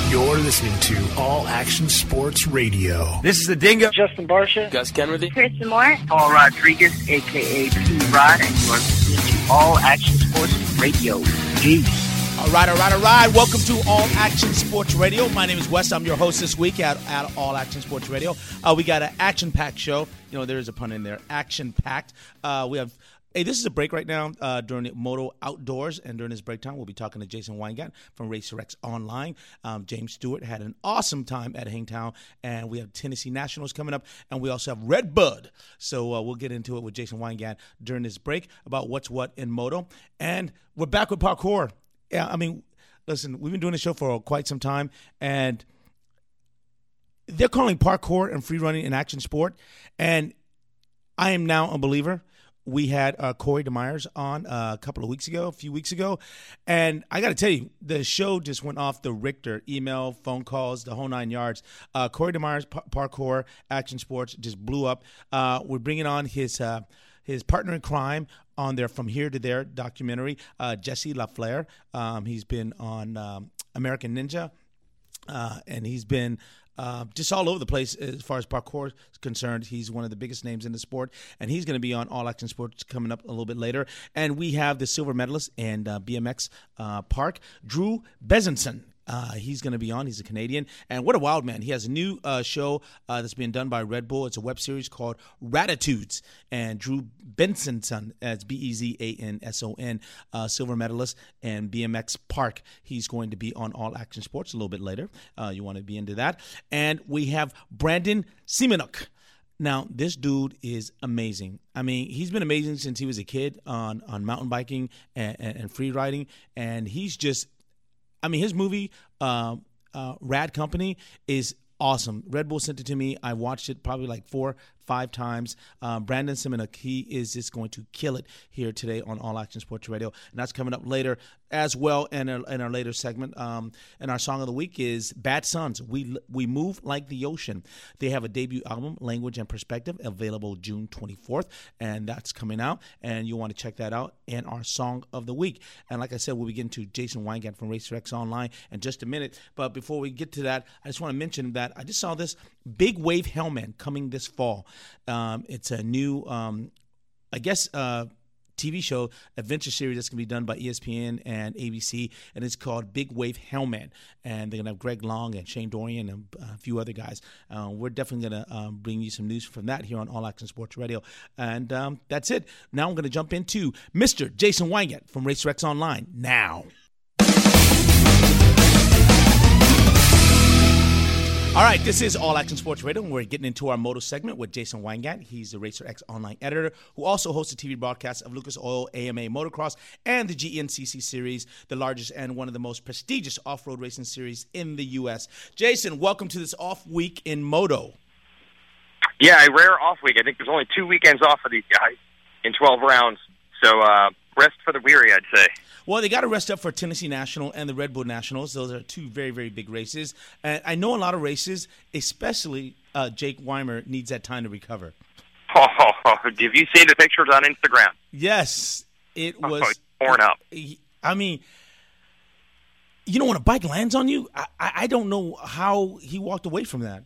You're listening to All Action Sports Radio. This is the Dingo. Justin Barsha. Gus Kenworthy. Kristen Moore. Paul Rodriguez, a.k.a. P-Rod. And you are listening to All Action Sports Radio. Peace. All right. Welcome to All Action Sports Radio. My name is Wes. I'm your host this week at All Action Sports Radio. We got an action-packed show. You know, there is a pun in there. Action-packed. We have... Hey, this is a break right now during the Moto Outdoors, and during this break time, we'll be talking to Jason Weingarten from RacerX Online. James Stewart had an awesome time at Hangtown, and we have Tennessee Nationals coming up, and we also have Red Bud. So we'll get into it with Jason Weingarten during this break about what's what in Moto. And we're back with parkour. Yeah, I mean, listen, we've been doing the show for quite some time, and they're calling parkour and free running an action sport, and I am now a believer. We had Corey DeMeyers on a few weeks ago, and I got to tell you, the show just went off the Richter. Email, phone calls, the whole 9 yards. Corey DeMeyers, Parkour Action Sports, just blew up. We're bringing on his partner in crime on their From Here to There documentary, Jesse LaFleur. He's been on American Ninja, and he's been just all over the place as far as parkour is concerned. He's one of the biggest names in the sport, and he's going to be on All Action Sports coming up a little bit later. And we have the silver medalist in BMX Park, Drew Bezenson. He's going to be on. He's a Canadian. And what a wild man. He has a new show that's being done by Red Bull. It's a web series called Ratitudes. And Drew Bezenson, that's Bezanson, silver medalist in BMX Park. He's going to be on All Action Sports a little bit later. You want to be into that. And we have Brandon Semenuk. Now, this dude is amazing. I mean, he's been amazing since he was a kid on mountain biking and free riding. And he's just... I mean, his movie, Rad Company, is awesome. Red Bull sent it to me. I watched it probably like 4-5 times. Brandon Semenuk, he is just going to kill it here today on All Action Sports Radio. And that's coming up later as well in our later segment. And our song of the week is Bad Sons, We Move Like the Ocean. They have a debut album, Language and Perspective, available June 24th. And that's coming out. And you want to check that out in our song of the week. And like I said, we'll be getting to Jason Weingarten from RacerX Online in just a minute. But before we get to that, I just want to mention that I just saw this Big Wave Hellman coming this fall. It's a new, TV show, adventure series that's going to be done by ESPN and ABC, and it's called Big Wave Hellman. And they're going to have Greg Long and Shane Dorian and a few other guys. We're definitely going to bring you some news from that here on All Action Sports Radio. And that's it. Now I'm going to jump into Mr. Jason Weingarten from RacerX Online now. All right, this is All Action Sports Radio, and we're getting into our moto segment with Jason Weingarten. He's the RacerX Online editor who also hosts the TV broadcast of Lucas Oil AMA Motocross and the GNCC Series, the largest and one of the most prestigious off-road racing series in the U.S. Jason, welcome to this off week in moto. Yeah, a rare off week. I think there's only 2 weekends off for these guys in 12 rounds. So rest for the weary, I'd say. Well, they got to rest up for Tennessee National and the Red Bull Nationals. Those are two very, very big races. And I know a lot of races, especially Jake Weimer, needs that time to recover. Oh, have you seen the pictures on Instagram? Yes, it was torn up. I mean, you know, when a bike lands on you, I don't know how he walked away from that.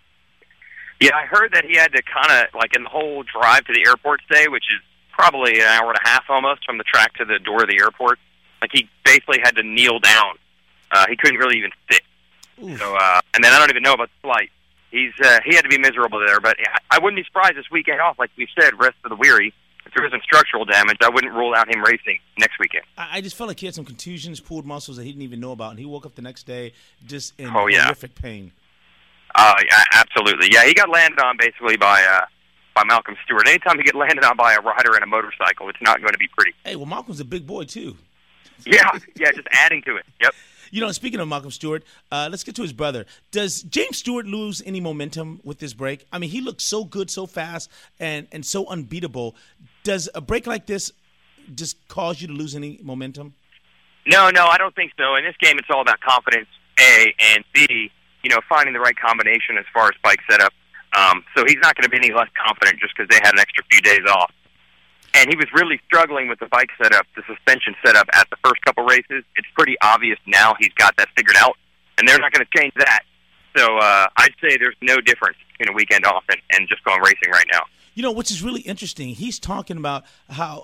Yeah, I heard that he had to kind of, like, in the whole drive to the airport today, which is probably an hour and a half almost from the track to the door of the airport. Like, he basically had to kneel down. He couldn't really even sit. So, and then I don't even know about the flight. He had to be miserable there, but I wouldn't be surprised this weekend off, like we said, rest for the weary. If there isn't structural damage, I wouldn't rule out him racing next weekend. I just felt like he had some contusions, pulled muscles that he didn't even know about, and he woke up the next day just in horrific pain. Yeah, absolutely. Yeah, he got landed on basically by Malcolm Stewart. Anytime you get landed on by a rider and a motorcycle, it's not going to be pretty. Hey, well, Malcolm's a big boy, too. Yeah, just adding to it. Yep. You know, speaking of Malcolm Stewart, let's get to his brother. Does James Stewart lose any momentum with this break? I mean, he looks so good, so fast, and so unbeatable. Does a break like this just cause you to lose any momentum? No, I don't think so. In this game, it's all about confidence, A, and B, you know, finding the right combination as far as bike setup. So he's not going to be any less confident just because they had an extra few days off. And he was really struggling with the bike setup, the suspension setup at the first couple races. It's pretty obvious now he's got that figured out. and they're not going to change that. So I'd say there's no difference between a weekend off and just going racing right now. You know, which is really interesting. He's talking about how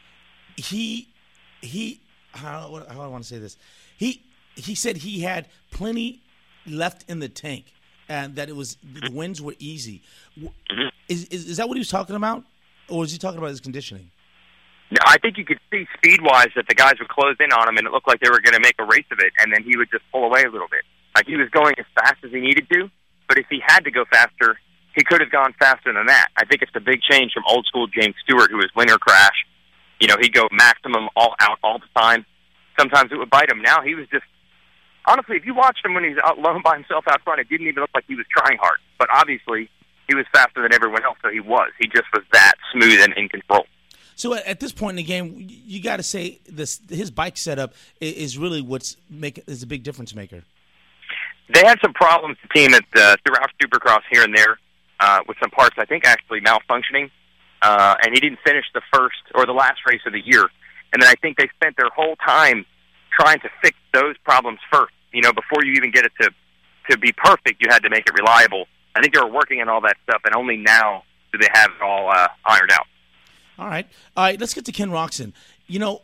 how do I want to say this? He said he had plenty left in the tank, and that the wins were easy. Mm-hmm. Is that what he was talking about, or is he talking about his conditioning? No, I think you could see speed-wise that the guys would close in on him, and it looked like they were going to make a race of it, and then he would just pull away a little bit. Like he was going as fast as he needed to, but if he had to go faster, he could have gone faster than that. I think it's a big change from old-school James Stewart, who was winter crash. You know, he'd go maximum all out all the time. Sometimes it would bite him. Now he was just, honestly, if you watched him when he was out alone by himself out front, it didn't even look like he was trying hard. But obviously, he was faster than everyone else, so he was. He just was that smooth and in control. So at this point in the game, you got to say his bike setup is really is a big difference maker. They had some problems, the team throughout Supercross here and there with some parts, I think, actually malfunctioning. And he didn't finish the first or the last race of the year. And then I think they spent their whole time trying to fix those problems first. You know, before you even get it to be perfect, you had to make it reliable. I think they were working on all that stuff, and only now do they have it all ironed out. All right. Let's get to Ken Roczen. You know,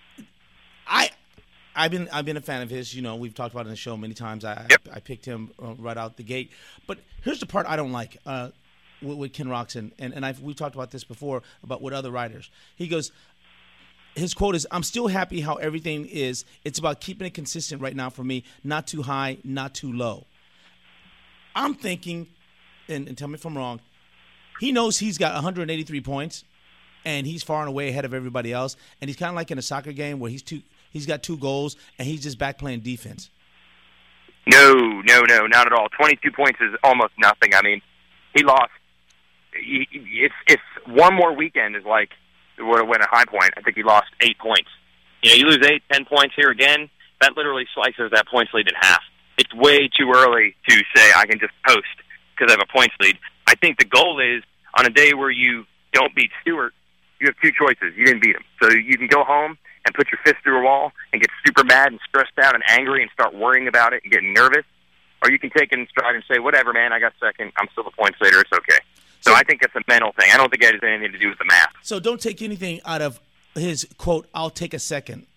I've been a fan of his. You know, we've talked about it in the show many times. I picked him right out the gate. But here's the part I don't like with Ken Roczen, and we've talked about this before with other riders. He goes, his quote is, "I'm still happy how everything is. It's about keeping it consistent right now for me. Not too high, not too low." I'm thinking, and tell me if I'm wrong, he knows he's got 183 points. And he's far and away ahead of everybody else. And he's kind of like in a soccer game where he's got 2 goals, and he's just back playing defense. No, not at all. 22 points is almost nothing. I mean, he lost. If one more weekend is like would have went a high point, I think he lost 8 points. You know, you lose 8, 10 points here again, that literally slices that points lead in half. It's way too early to say I can just post because I have a points lead. I think the goal is on a day where you don't beat Stewart, you have 2 choices. You didn't beat him. So you can go home and put your fist through a wall and get super mad and stressed out and angry and start worrying about it and getting nervous. Or you can take it in stride and say, whatever, man, I got second. I'm still the points later. It's okay. So I think it's a mental thing. I don't think it has anything to do with the math. So don't take anything out of his quote, "I'll take a second."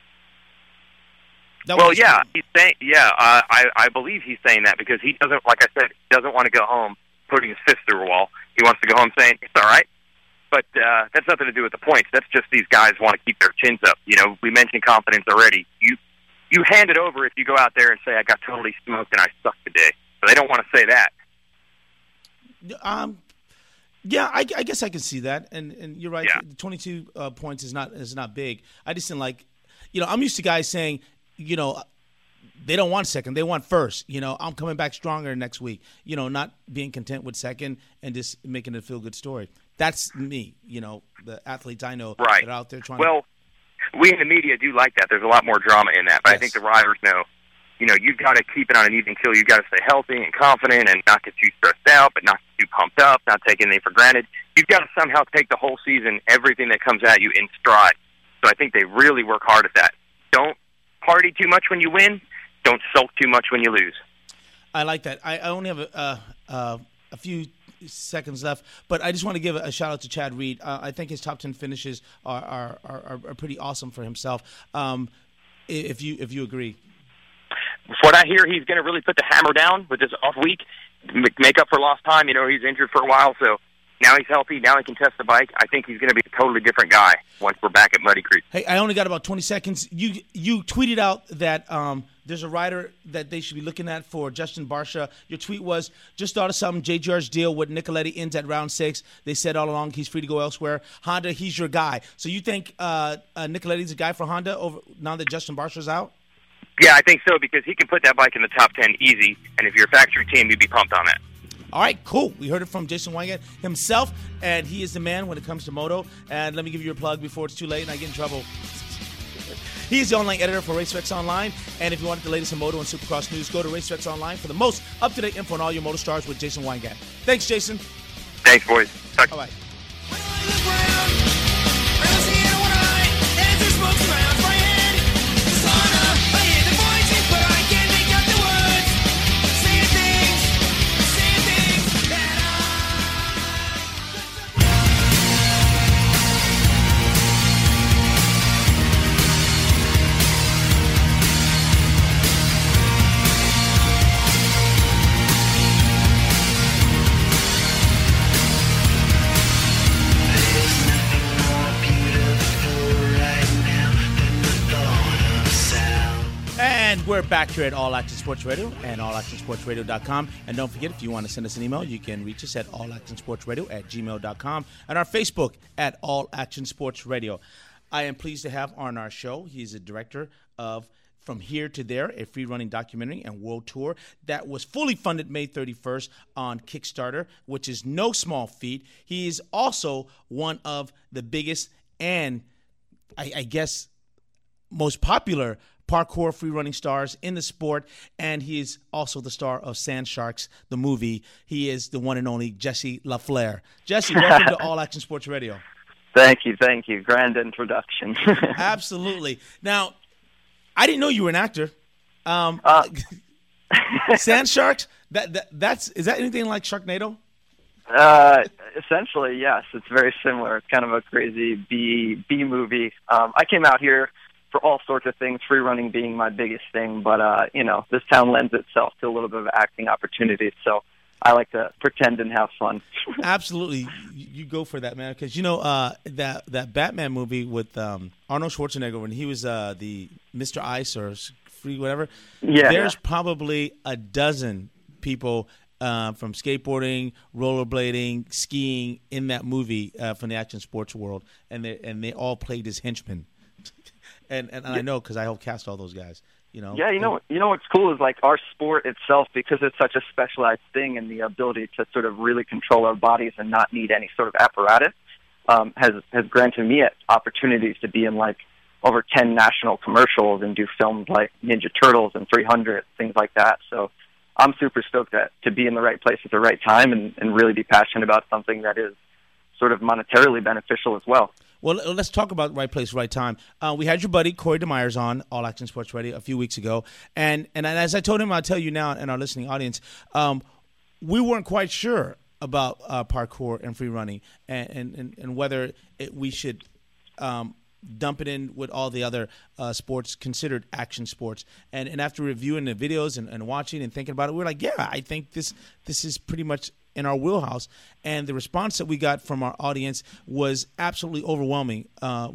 He's saying, I believe he's saying that because he doesn't, like I said, he doesn't want to go home putting his fist through a wall. He wants to go home saying, it's all right. But that's nothing to do with the points. That's just these guys want to keep their chins up. You know, we mentioned confidence already. You hand it over if you go out there and say, I got totally smoked and I suck today. But they don't want to say that. Yeah, I guess I can see that. And you're right. Yeah. 22 points is not big. I just didn't like, you know, I'm used to guys saying, you know, they don't want second. They want first. You know, I'm coming back stronger next week. You know, not being content with second and just making it a feel-good story. That's me, you know, the athletes I know that are out there trying to... we in the media do like that. There's a lot more drama in that. But yes. I think the riders know, you know, you've got to keep it on an even keel. You've got to stay healthy and confident and not get too stressed out, but not get too pumped up, not take anything for granted. You've got to somehow take the whole season, everything that comes at you, in stride. So I think they really work hard at that. Don't party too much when you win. Don't sulk too much when you lose. I like that. I only have a few seconds left, but I just want to give a shout out to Chad Reed. I think his top 10 finishes are pretty awesome for himself. If you agree, from what I hear, he's going to really put the hammer down with this off week, make up for lost time. You know, he's injured for a while, so now he's healthy. Now he can test the bike. I think he's going to be a totally different guy once we're back at Muddy Creek. Hey, I only got about 20 seconds. You tweeted out that there's a rider that they should be looking at for Justin Barcia. Your tweet was, just thought of something. J. George deal with Nicoletti ends at round 6. They said all along he's free to go elsewhere. Honda, he's your guy. So you think Nicoletti's a guy for Honda over now that Justin Barcia's out? Yeah, I think so, because he can put that bike in the top 10 easy, and if you're a factory team, you'd be pumped on that. All right, cool. We heard it from Jason Weingarten himself, and he is the man when it comes to moto. And let me give you a plug before it's too late and I get in trouble. He is the online editor for RaceFX Online, and if you want the latest in moto and Supercross news, go to RaceFX Online for the most up-to-date info on all your moto stars with Jason Weingarten. Thanks, Jason. Thanks, boys. Bye-bye. And we're back here at All Action Sports Radio and allactionsportsradio.com. And don't forget, if you want to send us an email, you can reach us at allactionsportsradio@gmail.com and our Facebook at All Action Sports Radio. I am pleased to have on our show, he's a director of From Here to There, a free-running documentary and world tour that was fully funded May 31st on Kickstarter, which is no small feat. He is also one of the biggest and, I guess, most popular parkour free-running stars in the sport, and he is also the star of Sand Sharks, the movie. He is the one and only Jesse LaFleur. Jesse, welcome to All Action Sports Radio. Thank you. Grand introduction. Absolutely. Now, I didn't know you were an actor. Sand Sharks, is that anything like Sharknado? Essentially, yes. It's very similar. It's kind of a crazy B movie. I came out here for all sorts of things, free running being my biggest thing, but this town lends itself to a little bit of acting opportunities, so I like to pretend and have fun. Absolutely. You go for that, man, because that Batman movie with Arnold Schwarzenegger when he was the Mr. Ice or Free whatever, there's probably a dozen people from skateboarding, rollerblading, skiing in that movie from the action sports world, and they all played as henchmen. And I know because I helped cast all those guys. You know what's cool is like our sport itself, because it's such a specialized thing, and the ability to sort of really control our bodies and not need any sort of apparatus has granted me opportunities to be in like over 10 national commercials and do films like Ninja Turtles and 300, things like that. So I'm super stoked to be in the right place at the right time and really be passionate about something that is sort of monetarily beneficial as well. Well, let's talk about right place, right time. We had your buddy Corey DeMeyers on All Action Sports Radio a few weeks ago, and as I told him, I'll tell you now and our listening audience, we weren't quite sure about parkour and free running and whether we should dump it in with all the other sports considered action sports. And after reviewing the videos and watching and thinking about it, we were like, yeah, I think this is pretty much in our wheelhouse. And the response that we got from our audience was absolutely overwhelming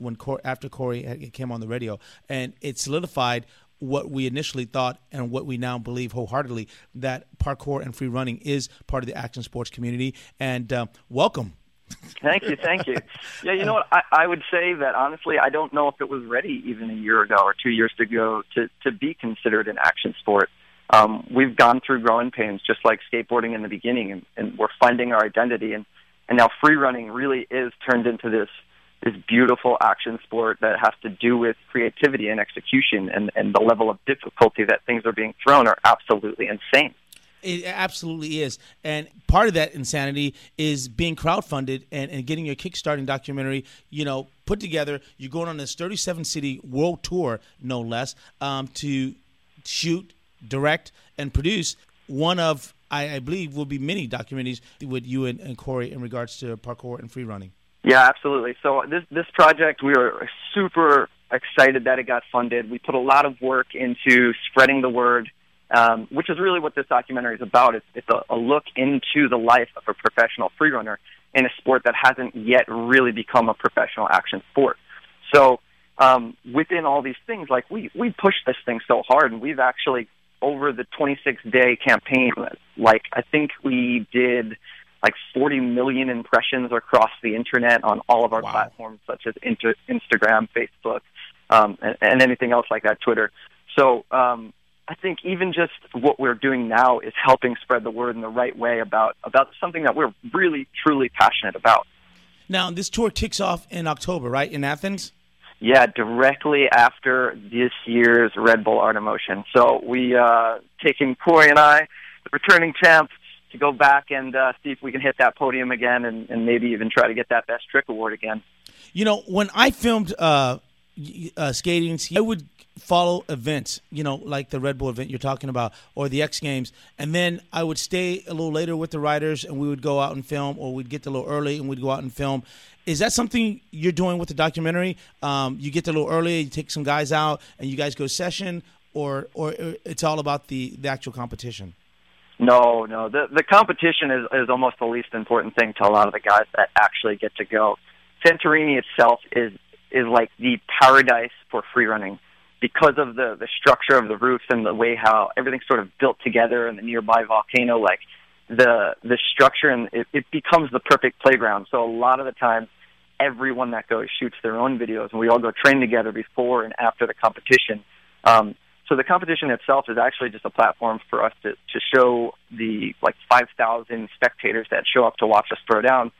after Corey came on the radio. And it solidified what we initially thought and what we now believe wholeheartedly, that parkour and free running is part of the action sports community. And welcome. Thank you. Yeah, you know what? I would say that, honestly, I don't know if it was ready even a year ago or 2 years ago to be considered an action sport. We've gone through growing pains, just like skateboarding in the beginning, and we're finding our identity. And now free running really is turned into this beautiful action sport that has to do with creativity and execution, and the level of difficulty that things are being thrown are absolutely insane. It absolutely is. And part of that insanity is being crowdfunded and getting your Kickstarting documentary, put together. You're going on this 37-city world tour, no less, to shoot, direct, and produce one of, I believe, will be many documentaries with you and Corey in regards to parkour and free running. Yeah, absolutely. So this project, we were super excited that it got funded. We put a lot of work into spreading the word, which is really what this documentary is about. It's a look into the life of a professional free runner in a sport that hasn't yet really become a professional action sport. So within all these things, like we pushed this thing so hard, and we've actually, over the 26-day campaign, like I think we did like 40 million impressions across the internet on all of our platforms, such as Instagram, Facebook, and anything else like that, Twitter. So I think even just what we're doing now is helping spread the word in the right way about something that we're really, truly passionate about. Now, this tour kicks off in October, right, in Athens? Yeah, directly after this year's Red Bull Art of Motion. So we taking Corey and I, the returning champs, to go back and see if we can hit that podium again and maybe even try to get that Best Trick Award again. When I filmed skating, I would follow events, like the Red Bull event you're talking about, or the X Games, and then I would stay a little later with the riders, and we would go out and film, or we'd get there a little early and we'd go out and film. Is that something you're doing with the documentary? You get there a little early, you take some guys out, and you guys go session, or it's all about the actual competition? No. The competition is almost the least important thing to a lot of the guys that actually get to go. Santorini itself is like the paradise for free running. because of the structure of the roofs and the way how everything's sort of built together and the nearby volcano, like the structure, and it becomes the perfect playground. So a lot of the time, everyone that goes shoots their own videos, and we all go train together before and after the competition. So the competition itself is actually just a platform for us to show the 5,000 spectators that show up to watch us throw down.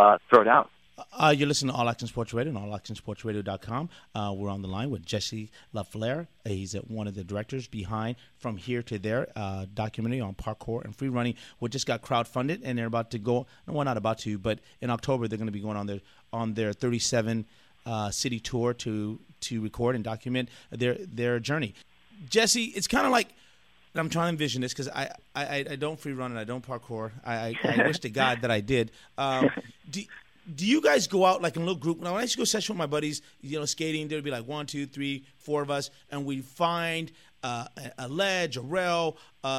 You're listening to All Action Sports Radio and allactionsportsradio.com. We're on the line with Jesse LaFleur. He's one of the directors behind From Here to There, documentary on parkour and free running, which just got crowdfunded, and they're about to go. No, not about to, but in October they're going to be going on their 37 city tour to record and document their journey. Jesse, it's kind of like, I'm trying to envision this because I don't free run and I don't parkour. I wish to God that I did. Do you guys go out like in a little group? When I used to go session with my buddies, skating, there would be like 1, 2, 3, 4 of us, and we find a ledge, a rail,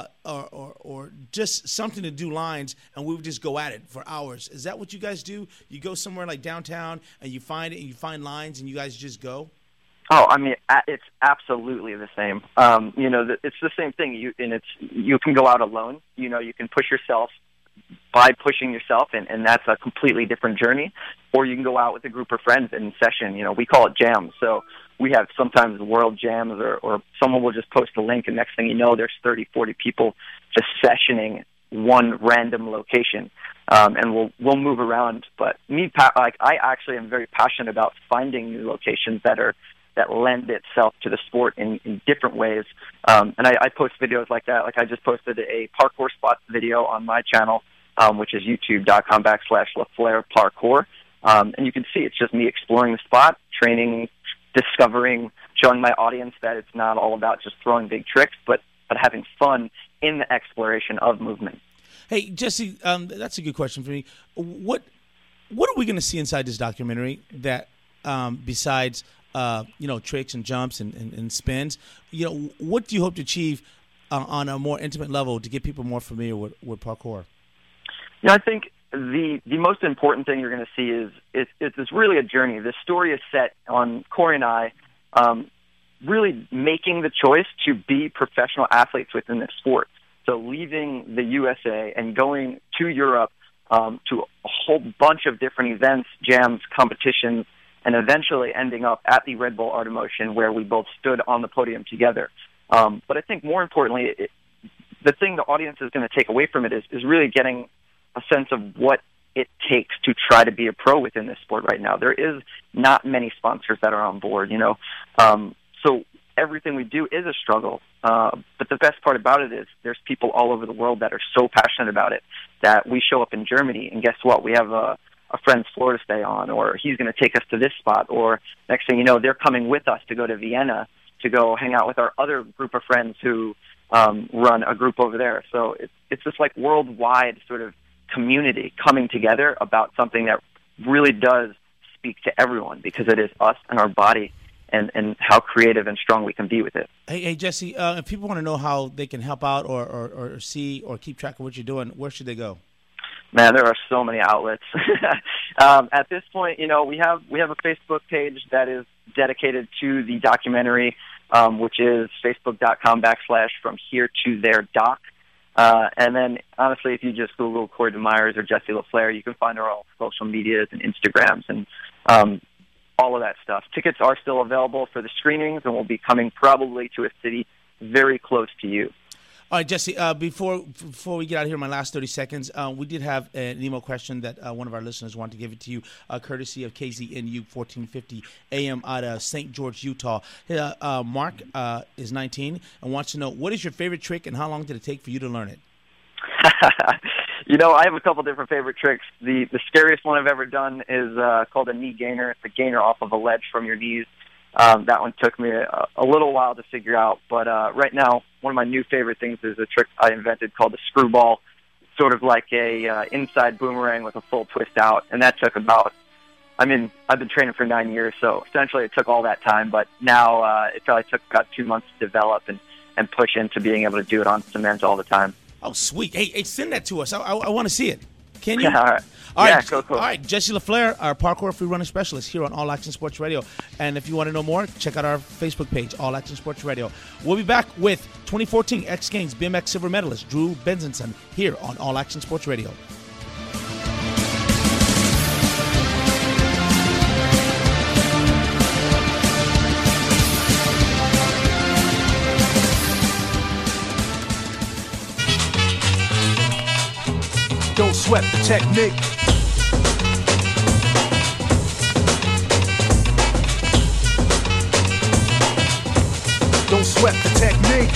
or just something to do lines, and we would just go at it for hours. Is that what you guys do? You go somewhere like downtown and you find it, and you find lines, and you guys just go? Oh, I mean, it's absolutely the same. It's the same thing. You can go out alone. You can push yourself by pushing yourself, and that's a completely different journey. Or you can go out with a group of friends in session. We call it jams. So we have sometimes world jams, or someone will just post a link, and next thing you know, there's 30, 40 people just sessioning one random location. And we'll move around. But I actually am very passionate about finding new locations that lend itself to the sport in different ways. And I post videos like that. Like I just posted a parkour spot video on my channel, which is youtube.com/LaFleur Parkour. And you can see it's just me exploring the spot, training, discovering, showing my audience that it's not all about just throwing big tricks, but having fun in the exploration of movement. Hey, Jesse, that's a good question for me. What are we going to see inside this documentary that besides tricks and jumps and spins? What do you hope to achieve on a more intimate level to get people more familiar with parkour? I think the most important thing you're going to see is it's really a journey. This story is set on Corey and I really making the choice to be professional athletes within this sport. So leaving the USA and going to Europe to a whole bunch of different events, jams, competitions, and eventually ending up at the Red Bull Art of Motion, where we both stood on the podium together. But I think more importantly, the thing the audience is going to take away from it is really getting a sense of what it takes to try to be a pro within this sport right now. There is not many sponsors that are on board, so everything we do is a struggle. But the best part about it is there's people all over the world that are so passionate about it that we show up in Germany, and guess what? We have a friend's floor to stay on, or he's going to take us to this spot, or next thing you know, they're coming with us to go to Vienna to go hang out with our other group of friends who run a group over there. So it's this like worldwide sort of community coming together about something that really does speak to everyone, because it is us and our body and how creative and strong we can be with it. Hey Jesse, if people want to know how they can help out or see or keep track of what you're doing, where should they go? Man, there are so many outlets. At this point, we have a Facebook page that is dedicated to the documentary, which is facebook.com/From Here to There Doc. And then, honestly, if you just Google Corey Myers or Jesse LaFleur, you can find our all social medias and Instagrams and all of that stuff. Tickets are still available for the screenings, and will be coming probably to a city very close to you. All right, Jesse, before we get out of here in my last 30 seconds, we did have an email question that one of our listeners wanted to give it to you, courtesy of KZNU 1450 AM out of St. George, Utah. Mark is 19 and wants to know, what is your favorite trick and how long did it take for you to learn it? I have a couple different favorite tricks. The scariest one I've ever done is called a knee gainer. It's a gainer off of a ledge from your knees. That one took me a little while to figure out, but right now, one of my new favorite things is a trick I invented called the screwball, sort of like a inside boomerang with a full twist out, and that took I've been training for 9 years, so essentially it took all that time, but now it probably took about 2 months to develop and push into being able to do it on cement all the time. Oh, sweet. Hey, send that to us. I want to see it. Can you? All right. All Yeah, right, cool. All right, Jesse LaFleur, our parkour free running specialist here on All Action Sports Radio. And if you want to know more, check out our Facebook page, All Action Sports Radio. We'll be back with 2014 X Games BMX silver medalist Drew Benzenson here on All Action Sports Radio. Don't sweat the technique. Don't sweat the technique.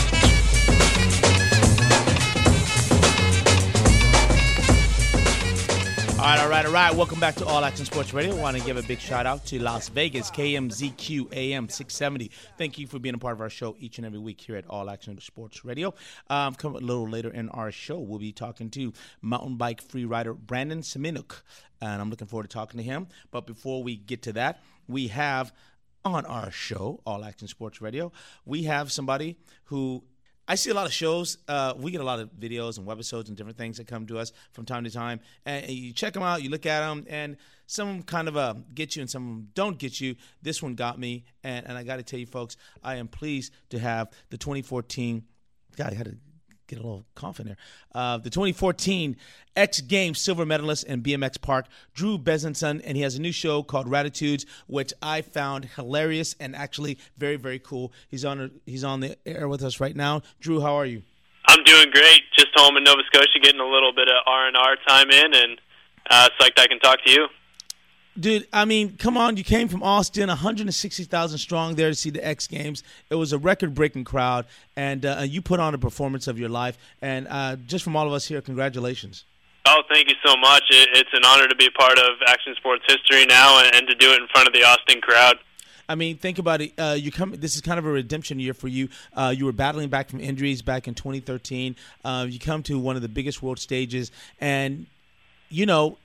All right. Welcome back to All Action Sports Radio. I want to give a big shout out to Las Vegas, KMZQ AM 670. Thank you for being a part of our show each and every week here at All Action Sports Radio. Come a little later in our show, we'll be talking to mountain bike free rider Brandon Seminuk, and I'm looking forward to talking to him. But before we get to that, we have on our show, All Action Sports Radio, we have somebody who I see a lot of shows. We get a lot of videos and webisodes and different things that come to us from time to time. And you check them out, you look at them, and some kind of get you and some don't get you. This one got me, and I got to tell you, folks, I am pleased to have the 2014 – God, I had to get a little cough in there. The 2014 X Games silver medalist in BMX Park, Drew Benzenson, and he has a new show called Ratitudes, which I found hilarious and actually very, very cool. He's on the air with us right now. Drew, how are you? I'm doing great. Just home in Nova Scotia, getting a little bit of R&R time in, and psyched I can talk to you. Dude, I mean, come on. You came from Austin, 160,000 strong there to see the X Games. It was a record-breaking crowd, and you put on a performance of your life. And just from all of us here, congratulations. Oh, thank you so much. It's an honor to be a part of action sports history now and to do it in front of the Austin crowd. I mean, think about it. This is kind of a redemption year for you. You were battling back from injuries back in 2013. You come to one of the biggest world stages, and, you know,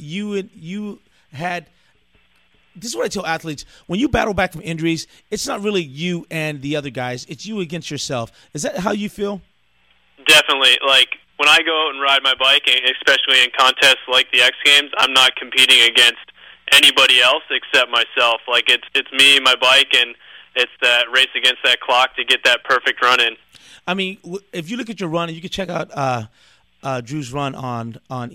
you had – this is what I tell athletes. When you battle back from injuries, it's not really you and the other guys. It's you against yourself. Is that how you feel? Definitely. Like, when I go out and ride my bike, especially in contests like the X Games, I'm not competing against anybody else except myself. Like, it's me, my bike, and it's that race against that clock to get that perfect run in. I mean, if you look at your run, and you can check out Drew's run on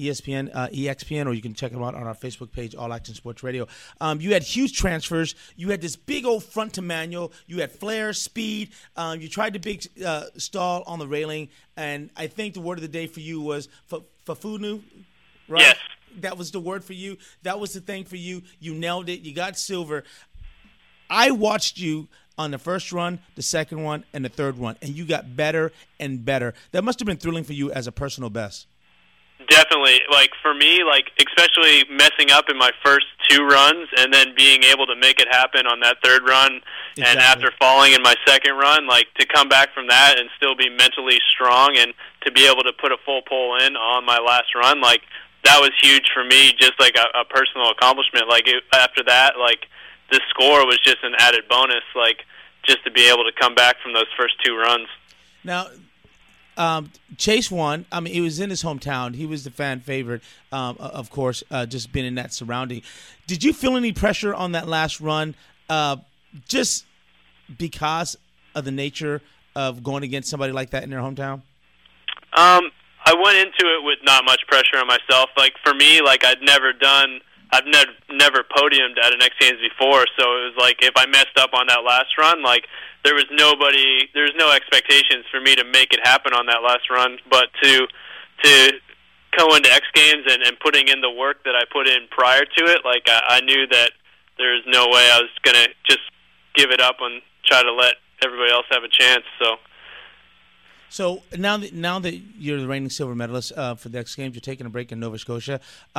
ESPN, or you can check him out on our Facebook page, All Action Sports Radio. You had huge transfers. You had this big old front to manual. You had flair, speed. You tried the big stall on the railing, and I think the word of the day for you was Fafunu, right? Yes. That was the word for you. That was the thing for you. You nailed it. You got silver. I watched you on the first run, the second one, and the third one, and you got better and better. That must have been thrilling for you as a personal best. Definitely. Like, for me, like, especially messing up in my first two runs and then being able to make it happen on that third run, exactly. And after falling in my second run, like, to come back from that and still be mentally strong and to be able to put a full pull in on my last run, like, that was huge for me, just like a personal accomplishment. Like, after that, like, the score was just an added bonus, like, just to be able to come back from those first two runs. Now, Chase won. I mean, he was in his hometown. He was the fan favorite, of course, just being in that surrounding. Did you feel any pressure on that last run just because of the nature of going against somebody like that in their hometown? I went into it with not much pressure on myself. Like, for me, like, I've never podiumed at an X Games before, so it was like if I messed up on that last run, like, there's no expectations for me to make it happen on that last run, but to go into X Games and putting in the work that I put in prior to it, like, I knew that there's no way I was going to just give it up and try to let everybody else have a chance, So now that you're the reigning silver medalist for the X Games, you're taking a break in Nova Scotia.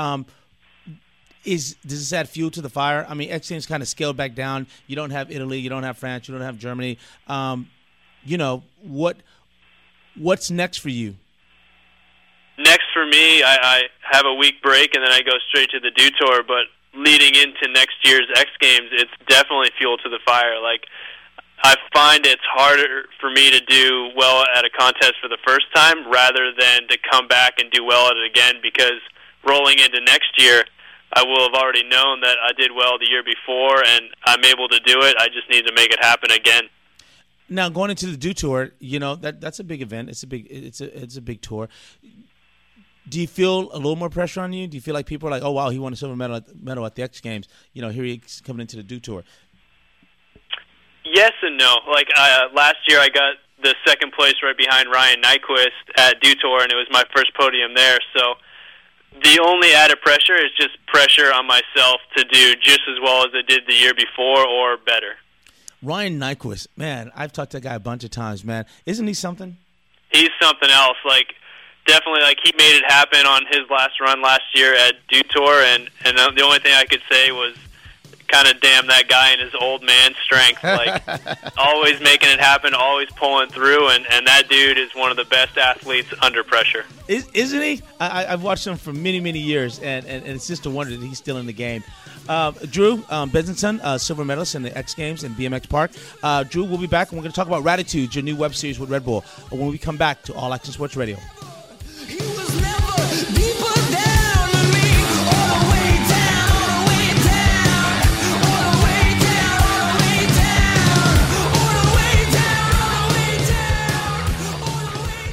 Does this add fuel to the fire? I mean, X Games kind of scaled back down. You don't have Italy, you don't have France, you don't have Germany. You know, what's next for you? Next for me, I have a week break and then I go straight to the Dew Tour. But leading into next year's X Games, it's definitely fuel to the fire. Like, I find it's harder for me to do well at a contest for the first time rather than to come back and do well at it again, because rolling into next year, I will have already known that I did well the year before, and I'm able to do it. I just need to make it happen again. Now, going into the Dew Tour, that's a big event. It's a big tour. Do you feel a little more pressure on you? Do you feel like people are like, oh wow, he won a silver medal at the X Games? Here he's coming into the Dew Tour. Yes and no. Like last year, I got the second place right behind Ryan Nyquist at Dew Tour, and it was my first podium there. So the only added pressure is just pressure on myself to do just as well as I did the year before or better. Ryan Nyquist, man, I've talked to that guy a bunch of times, man. Isn't he something? He's something else. Like, definitely, like, he made it happen on his last run last year at Dew Tour, and the only thing I could say was kind of damn that guy and his old man strength. Like, always making it happen, always pulling through, and that dude is one of the best athletes under pressure. Isn't he? I've watched him for many, many years, and it's just a wonder that he's still in the game. Drew Bezinson, silver medalist in the X Games in BMX Park. Drew, we'll be back, and we're going to talk about Ratitudes, your new web series with Red Bull, when we come back to All Action Sports Radio. He was never deeper down than me, all the way down, all the way down, all the way down, all the way down, all the way down, all the way down, all the way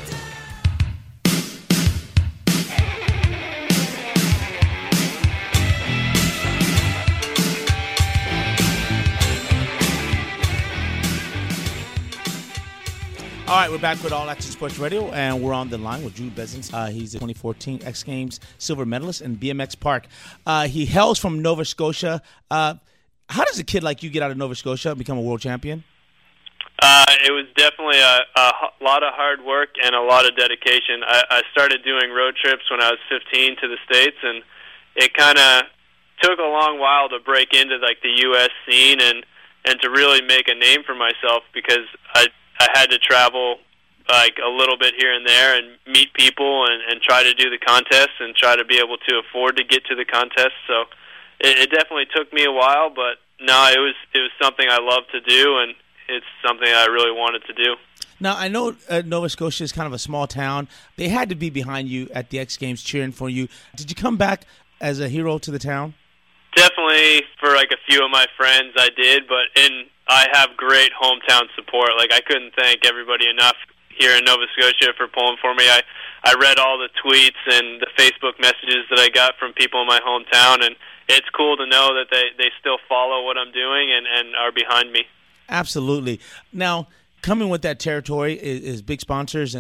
All right, we're back with All Action Sports Radio, and we're on the line with Drew Bezinson. He's a 2014 X Games silver medalist in BMX Park. He hails from Nova Scotia. How does a kid like you get out of Nova Scotia and become a world champion? It was definitely a lot of hard work and a lot of dedication. I started doing road trips when I was 15 to the States, and it kind of took a long while to break into like the U.S. scene and to really make a name for myself, because I had to travel like a little bit here and there and meet people and try to do the contests and try to be able to afford to get to the contests. So it definitely took me a while, but no, it was something I love to do, and it's something I really wanted to do. Now, I know Nova Scotia is kind of a small town. They had to be behind you at the X Games cheering for you. Did you come back as a hero to the town? Definitely, for like a few of my friends, I did, but I have great hometown support. Like, I couldn't thank everybody enough here in Nova Scotia for pulling for me. I read all the tweets and the Facebook messages that I got from people in my hometown, and it's cool to know that they still follow what I'm doing and are behind me. Absolutely. Now, coming with that territory is big sponsors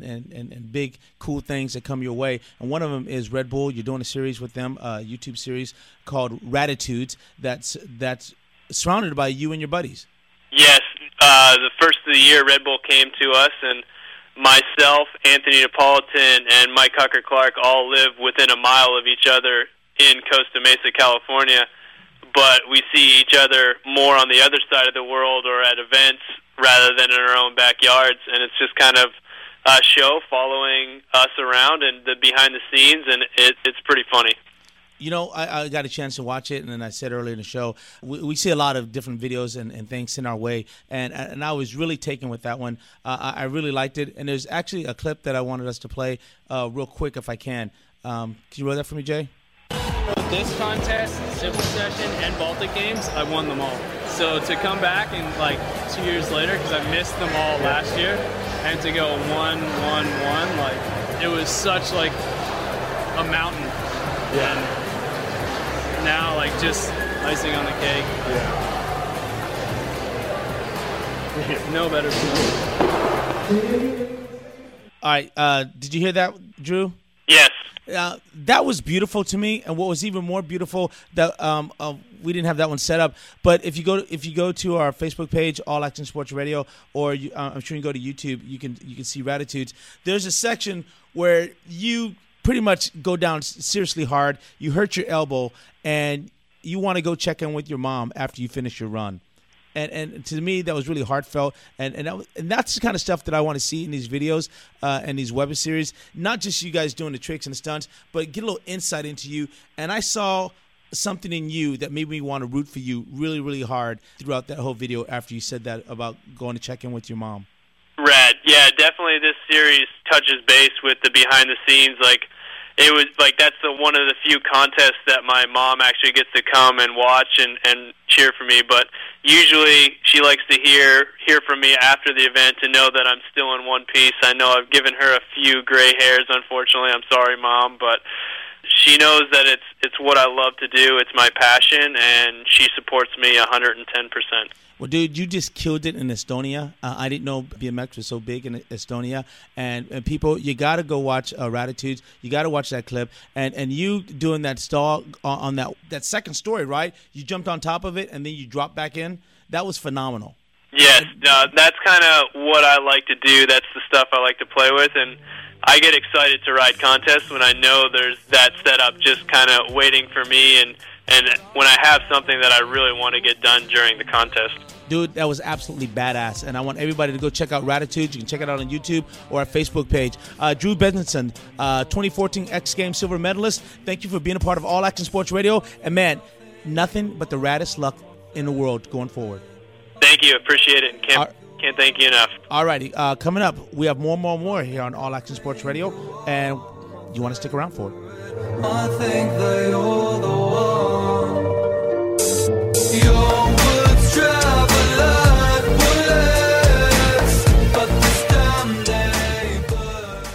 and big cool things that come your way. And one of them is Red Bull. You're doing a series with them, a YouTube series called Ratitudes that's surrounded by you and your buddies. Yes. The first of the year, Red Bull came to us, and myself, Anthony Napolitan, and Mike Hucker-Clark all live within a mile of each other in Costa Mesa, California. But we see each other more on the other side of the world or at events rather than in our own backyards, and it's just kind of a show following us around and the behind the scenes, and it's pretty funny. You know, I got a chance to watch it, and then I said earlier in the show, we see a lot of different videos and things in our way, and I was really taken with that one. I really liked it, and there's actually a clip that I wanted us to play real quick if I can. Can you roll that for me, Jay? This contest, Civil Session, and Baltic Games, I won them all. So to come back and like 2 years later, because I missed them all last year, and to go 1-1-1, like it was such like a mountain. Yeah. And now like just icing on the cake. Yeah. No better feeling. All right. Did you hear that, Drew? Yes. That was beautiful to me, and what was even more beautiful that we didn't have that one set up. But if you go to our Facebook page, All Action Sports Radio, or I'm sure you can go to YouTube, you can see Ratitudes. There's a section where you pretty much go down seriously hard. You hurt your elbow, and you want to go check in with your mom after you finish your run. And to me, that was really heartfelt, and that's the kind of stuff that I want to see in these videos and these web series. Not just you guys doing the tricks and the stunts, but get a little insight into you. And I saw something in you that made me want to root for you really, really hard throughout that whole video after you said that about going to check in with your mom. Rad. Yeah, definitely this series touches base with the behind the scenes. Like, it was like that's one of the few contests that my mom actually gets to come and watch and cheer for me. But usually she likes to hear from me after the event to know that I'm still in one piece. I know I've given her a few gray hairs, unfortunately. I'm sorry, Mom, but she knows that it's what I love to do. It's my passion, and she supports me 110%. Well, dude, you just killed it in Estonia. I didn't know BMX was so big in Estonia. And people, you got to go watch Ratitudes. You got to watch that clip. And you doing that stall on that second story, right? You jumped on top of it, and then you dropped back in. That was phenomenal. Yes, that's kind of what I like to do. That's the stuff I like to play with. And I get excited to ride contests when I know there's that setup just kind of waiting for me and when I have something that I really want to get done during the contest. Dude, that was absolutely badass, and I want everybody to go check out Ratitudes. You can check it out on YouTube or our Facebook page. Drew Benson, 2014 X Games silver medalist, thank you for being a part of All Action Sports Radio. And, man, nothing but the raddest luck in the world going forward. Thank you. Appreciate it. Can't thank you enough. All righty. Coming up, we have more here on All Action Sports Radio, and you want to stick around for it. I think that you're the one. Your words travel like bullets, but this time they burn.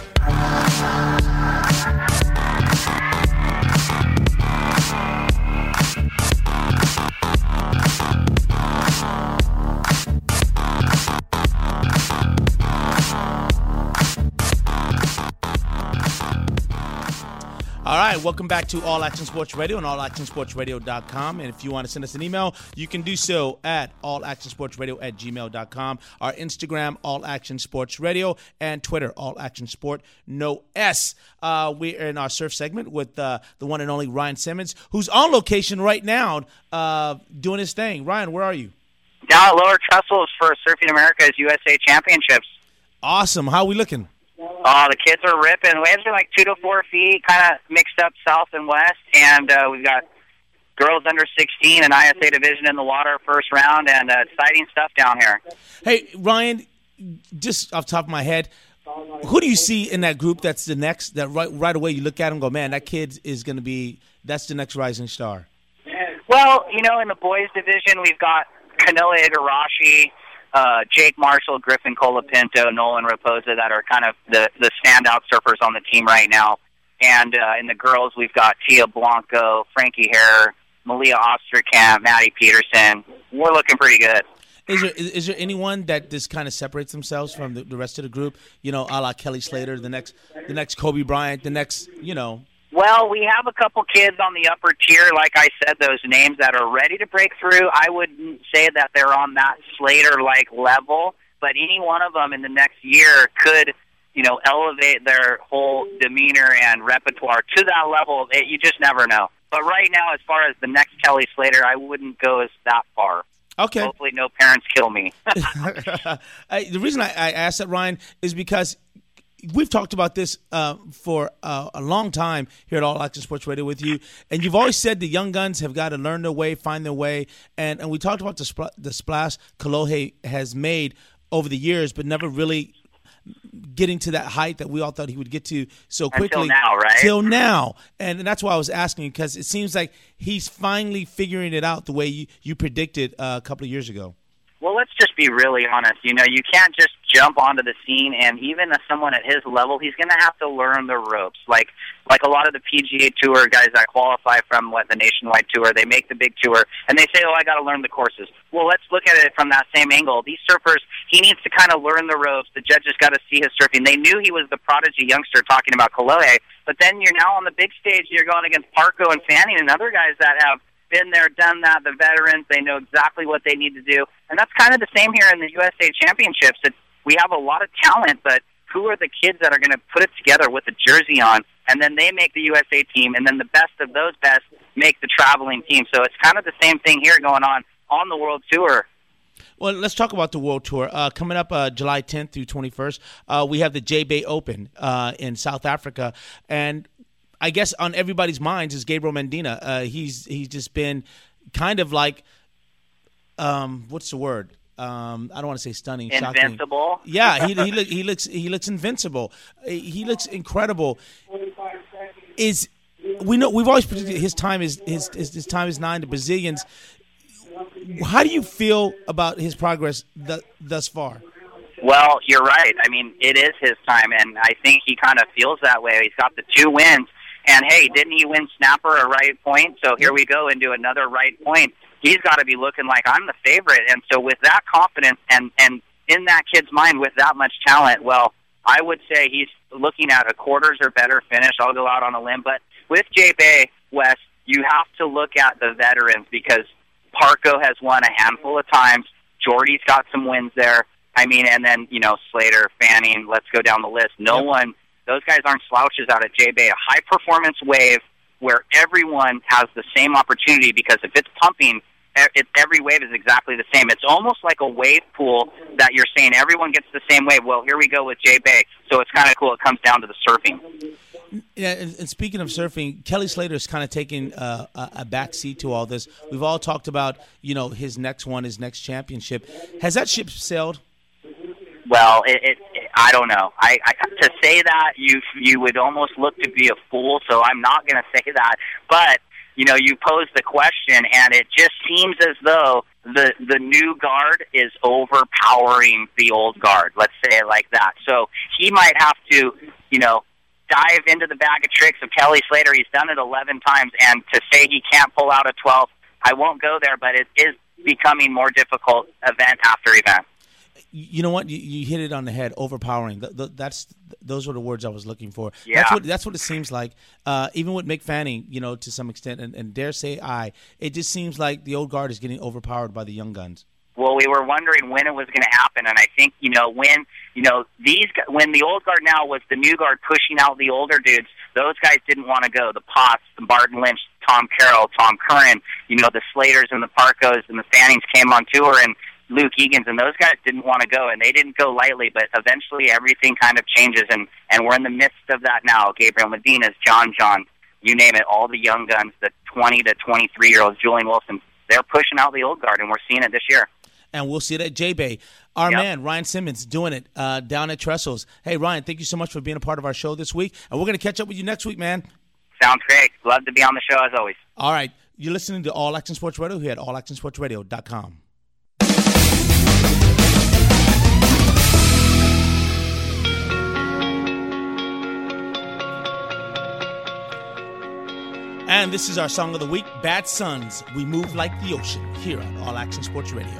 All right, welcome back to All Action Sports Radio and allactionsportsradio.com. And if you want to send us an email, you can do so at allactionsportsradio@gmail.com. Our Instagram, All Action Sports Radio, and Twitter, All Action Sport, no S. We're in our surf segment with the one and only Ryan Simmons, who's on location right now doing his thing. Ryan, where are you? Down at Lower Trestles for Surfing America's USA Championships. Awesome. How are we looking? Oh, the kids are ripping. Waves are like 2 to 4 feet, kind of mixed up south and west. And we've got girls under 16 and ISA division in the water first round, and exciting stuff down here. Hey, Ryan, just off the top of my head, who do you see in that group that's the next, that right away you look at and go, man, that kid is going to be, that's the next rising star? Well, you know, in the boys division, we've got Kanila Igarashi, Jake Marshall, Griffin Colapinto, Nolan Raposa that are kind of the standout surfers on the team right now. And in the girls, we've got Tia Blanco, Frankie Hare, Malia Osterkamp, Maddie Peterson. We're looking pretty good. Is there anyone that just kind of separates themselves from the rest of the group? You know, a la Kelly Slater, the next Kobe Bryant, the next, you know. Well, we have a couple kids on the upper tier, like I said, those names that are ready to break through. I wouldn't say that they're on that Slater-like level, but any one of them in the next year could, you know, elevate their whole demeanor and repertoire to that level. You just never know. But right now, as far as the next Kelly Slater, I wouldn't go as that far. Okay. Hopefully no parents kill me. The reason I asked that, Ryan, is because we've talked about this for a long time here at All Action Sports Radio with you, and you've always said the young guns have got to learn their way, find their way, and we talked about the splash Kolohe has made over the years, but never really getting to that height that we all thought he would get to so quickly. Until now, right? Till now. And that's why I was asking, because it seems like he's finally figuring it out the way you predicted a couple of years ago. Well, let's just be really honest. You know, you can't just jump onto the scene, and even as someone at his level, he's going to have to learn the ropes. Like a lot of the PGA Tour guys that qualify from, the Nationwide Tour, they make the big tour, and they say, I got to learn the courses. Well, let's look at it from that same angle. These surfers, he needs to kind of learn the ropes. The judges got to see his surfing. They knew he was the prodigy youngster talking about Kolohe, but then you're now on the big stage, you're going against Parko and Fanning and other guys that have been there, done that, the veterans. They know exactly what they need to do. And that's kind of the same here in the USA Championships. We have a lot of talent, but who are the kids that are going to put it together with the jersey on, and then they make the USA team, and then the best of those best make the traveling team. So it's kind of the same thing here going on the World Tour. Well, let's talk about the World Tour. Coming up July 10th through 21st, we have the J-Bay Open in South Africa, and I guess on everybody's minds is Gabriel Medina. He's just been kind of like, what's the word? I don't want to say stunning, invincible. Shocking. Yeah, he looks invincible. He looks incredible. we've always predicted his time is 9. The Brazilians. How do you feel about his progress thus far? Well, you're right. I mean, it is his time, and I think he kind of feels that way. He's got the 2 wins, and hey, didn't he win snapper a right point? So here we go into another right point. He's got to be looking like I'm the favorite, and so with that confidence and in that kid's mind with that much talent, well, I would say he's looking at a quarters or better finish. I'll go out on a limb, but with J-Bay, Wes, you have to look at the veterans because Parco has won a handful of times. Jordy's got some wins there. I mean, and then, Slater, Fanning, let's go down the list. Those guys aren't slouches out at J-Bay. A high-performance wave where everyone has the same opportunity because if it's pumping, every wave is exactly the same. It's almost like a wave pool that you're saying everyone gets the same wave. Well, here we go with J-Bay. So it's kind of cool. It comes down to the surfing. Yeah, and speaking of surfing, Kelly Slater is kind of taking a back seat to all this. We've all talked about, his next championship. Has that ship sailed? Well, I don't know. I to say that you would almost look to be a fool, so I'm not going to say that. But you pose the question, and it just seems as though the new guard is overpowering the old guard. Let's say it like that. So he might have to, dive into the bag of tricks of Kelly Slater. He's done it 11 times, and to say he can't pull out a 12, I won't go there. But it is becoming more difficult event after event. You know what? You hit it on the head. Overpowering. Those were the words I was looking for. Yeah. That's what it seems like. Even with Mick Fanning, to some extent, and dare say it just seems like the old guard is getting overpowered by the young guns. Well, we were wondering when it was going to happen, and I think when the old guard now was the new guard pushing out the older dudes. Those guys didn't want to go. The Potts, the Barton Lynch, Tom Carroll, Tom Curran, the Slaters and the Parcos and the Fannings came on tour, and Luke Egan's, and those guys didn't want to go, and they didn't go lightly, but eventually everything kind of changes, and we're in the midst of that now. Gabriel Medina's, John, you name it, all the young guns, the 20 to 23-year-olds, Julian Wilson, they're pushing out the old guard, and we're seeing it this year. And we'll see it at J-Bay. Our man, Ryan Simmons, doing it down at Trestles. Hey, Ryan, thank you so much for being a part of our show this week, and we're going to catch up with you next week, man. Sounds great. Love to be on the show, as always. All right. You're listening to All Action Sports Radio here at allactionsportsradio.com. And this is our song of the week, Bad Sons, We Move Like the Ocean, here on All Action Sports Radio.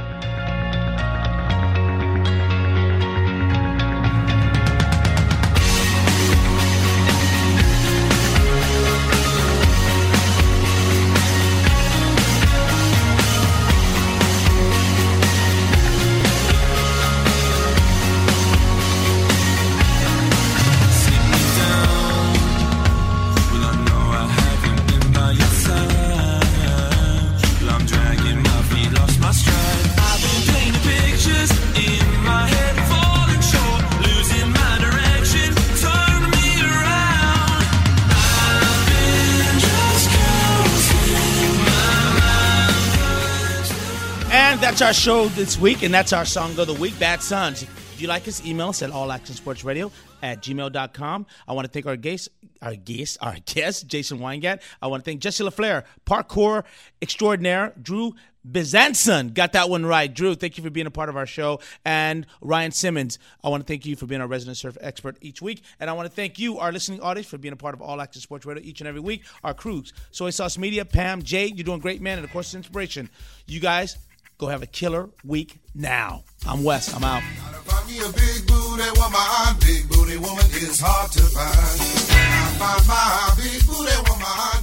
That's our show this week, and that's our song of the week, Bad Sons. If you like us, email us at allactionsportsradio@gmail.com. I want to thank our guest, Jason Weingat. I want to thank Jesse LaFleur, parkour extraordinaire, Drew Bizanson. Got that one right. Drew, thank you for being a part of our show. And Ryan Simmons, I want to thank you for being our resident surf expert each week. And I want to thank you, our listening audience, for being a part of All Action Sports Radio each and every week. Our crews, Soy Sauce Media, Pam, Jay, you're doing great, man, and of course, Inspiration. You guys go have a killer week now. I'm Wes. I'm out. Find me a big booty woman. Big booty woman is hard to find. I find my big booty woman.